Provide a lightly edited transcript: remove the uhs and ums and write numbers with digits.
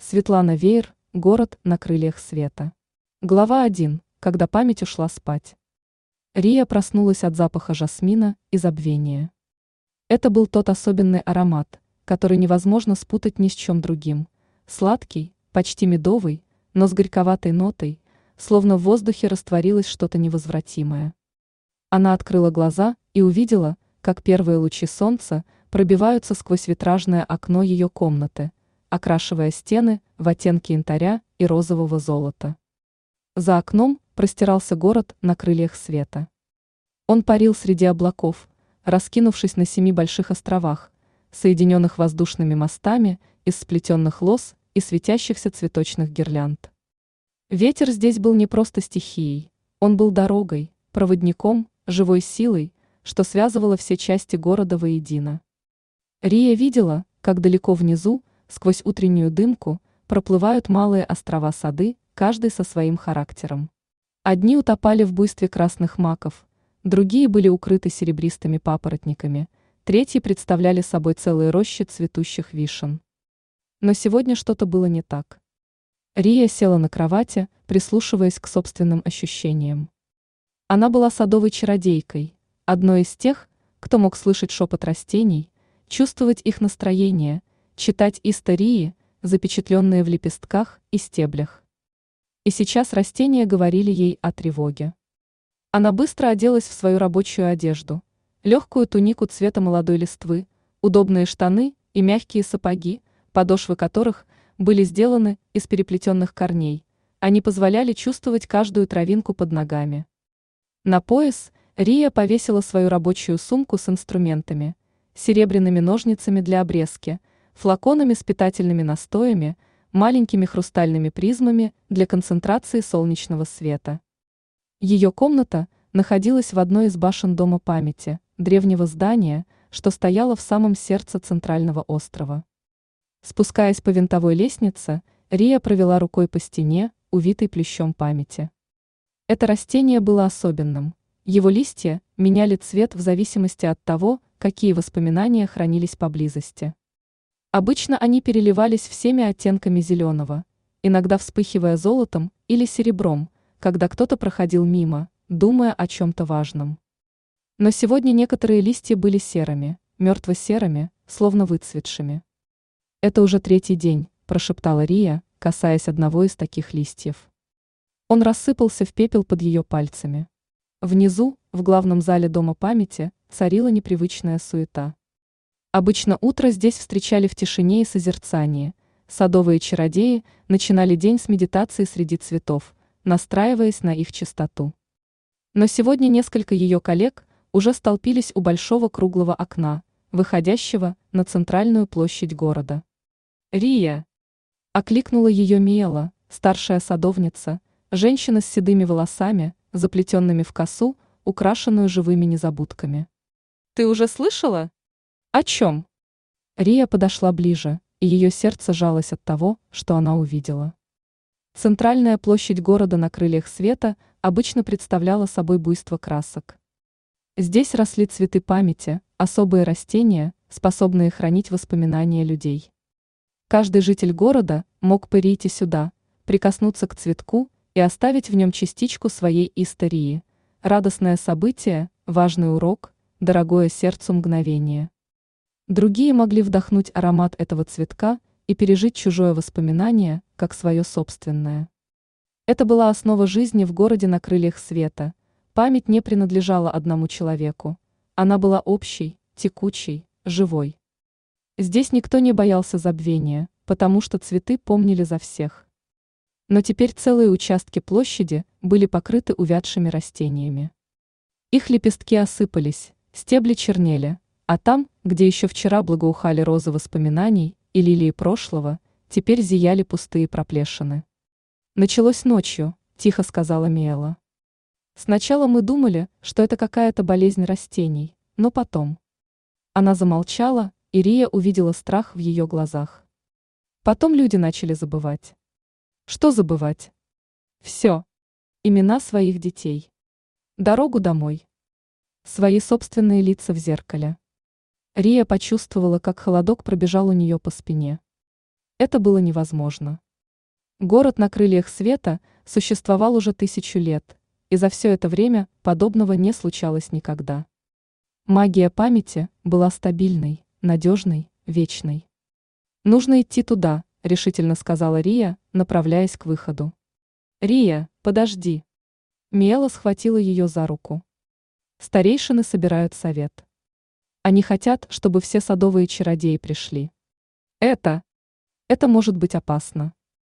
Светлана Веер, город на крыльях света. Глава 1. Когда память ушла спать. Рия проснулась от запаха жасмина и забвения. Это был тот особенный аромат, который невозможно спутать ни с чем другим. Сладкий, почти медовый, но с горьковатой нотой, словно в воздухе растворилось что-то невозвратимое. Она открыла глаза и увидела, как первые лучи солнца пробиваются сквозь витражное окно ее комнаты, окрашивая стены в оттенки янтаря и розового золота. За окном простирался город на крыльях света. Он парил среди облаков, раскинувшись на 7 больших островах, соединенных воздушными мостами из сплетенных лоз и светящихся цветочных гирлянд. Ветер здесь был не просто стихией, он был дорогой, проводником, живой силой, что связывало все части города воедино. Рия видела, как далеко внизу, сквозь утреннюю дымку, проплывают малые острова-сады, каждый со своим характером. Одни утопали в буйстве красных маков, другие были укрыты серебристыми папоротниками, третьи представляли собой целые рощи цветущих вишен. Но сегодня что-то было не так. Рия села на кровати, прислушиваясь к собственным ощущениям. Она была садовой чародейкой, одной из тех, кто мог слышать шепот растений, чувствовать их настроение, читать истории, запечатленные в лепестках и стеблях. И сейчас растения говорили ей о тревоге. Она быстро оделась в свою рабочую одежду, легкую тунику цвета молодой листвы, удобные штаны и мягкие сапоги, подошвы которых были сделаны из переплетенных корней, они позволяли чувствовать каждую травинку под ногами. На пояс Рия повесила свою рабочую сумку с инструментами, серебряными ножницами для обрезки, флаконами с питательными настоями, маленькими хрустальными призмами для концентрации солнечного света. Ее комната находилась в одной из башен Дома памяти, древнего здания, что стояло в самом сердце центрального острова. Спускаясь по винтовой лестнице, Рия провела рукой по стене, увитой плющом памяти. Это растение было особенным. Его листья меняли цвет в зависимости от того, какие воспоминания хранились поблизости. Обычно они переливались всеми оттенками зеленого, иногда вспыхивая золотом или серебром, когда кто-то проходил мимо, думая о чем-то важном. Но сегодня некоторые листья были серыми, мертво-серыми, словно выцветшими. «Это уже 3-й день», – прошептала Рия, касаясь одного из таких листьев. Он рассыпался в пепел под ее пальцами. Внизу, в главном зале Дома памяти, царила непривычная суета. Обычно утро здесь встречали в тишине и созерцании. Садовые чародеи начинали день с медитации среди цветов, настраиваясь на их чистоту. Но сегодня несколько ее коллег уже столпились у большого круглого окна, выходящего на центральную площадь города. «Рия!» – окликнула ее Миэла, старшая садовница, женщина с седыми волосами, заплетенными в косу, украшенную живыми незабудками. «Ты уже слышала?» «О чем?» Рия подошла ближе, и ее сердце жалось от того, что она увидела. Центральная площадь города на крыльях света обычно представляла собой буйство красок. Здесь росли цветы памяти, особые растения, способные хранить воспоминания людей. Каждый житель города мог прийти сюда, прикоснуться к цветку и оставить в нем частичку своей истории, радостное событие, важный урок, дорогое сердцу мгновение. Другие могли вдохнуть аромат этого цветка и пережить чужое воспоминание, как свое собственное. Это была основа жизни в городе на крыльях света. Память не принадлежала одному человеку. Она была общей, текучей, живой. Здесь никто не боялся забвения, потому что цветы помнили за всех. Но теперь целые участки площади были покрыты увядшими растениями. Их лепестки осыпались, стебли чернели, а там, где еще вчера благоухали розы воспоминаний и лилии прошлого, теперь зияли пустые проплешины. «Началось ночью», – тихо сказала Миэла. «Сначала мы думали, что это какая-то болезнь растений, но потом...» Она замолчала, и Рия увидела страх в ее глазах. Потом люди начали забывать. Что забывать? Все. Имена своих детей. Дорогу домой. Свои собственные лица в зеркале. Рия почувствовала, как холодок пробежал у нее по спине. Это было невозможно. Город на крыльях света существовал уже 1000 лет, и за все это время подобного не случалось никогда. Магия памяти была стабильной, надежной, вечной. «Нужно идти туда», — решительно сказала Рия, направляясь к выходу. «Рия, подожди». Миэла схватила ее за руку. Старейшины собирают совет. Они хотят, чтобы все садовые чародеи пришли. Это может быть опасно.